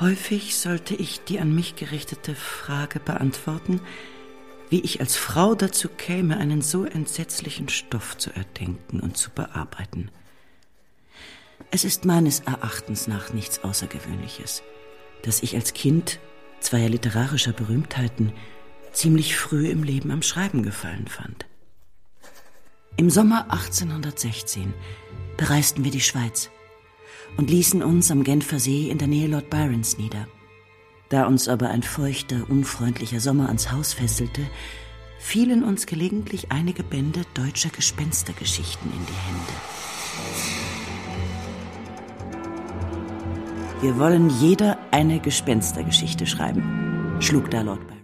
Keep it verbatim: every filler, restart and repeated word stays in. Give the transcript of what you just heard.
Häufig sollte ich die an mich gerichtete Frage beantworten, wie ich als Frau dazu käme, einen so entsetzlichen Stoff zu erdenken und zu bearbeiten. Es ist meines Erachtens nach nichts Außergewöhnliches, dass ich als Kind zweier literarischer Berühmtheiten ziemlich früh im Leben am Schreiben gefallen fand. Im Sommer achtzehnhundertsechzehn bereisten wir die Schweiz und ließen uns am Genfer See in der Nähe Lord Byrons nieder. Da uns aber ein feuchter, unfreundlicher Sommer ans Haus fesselte, fielen uns gelegentlich einige Bände deutscher Gespenstergeschichten in die Hände. Wir wollen jeder eine Gespenstergeschichte schreiben, schlug da Lord Byron.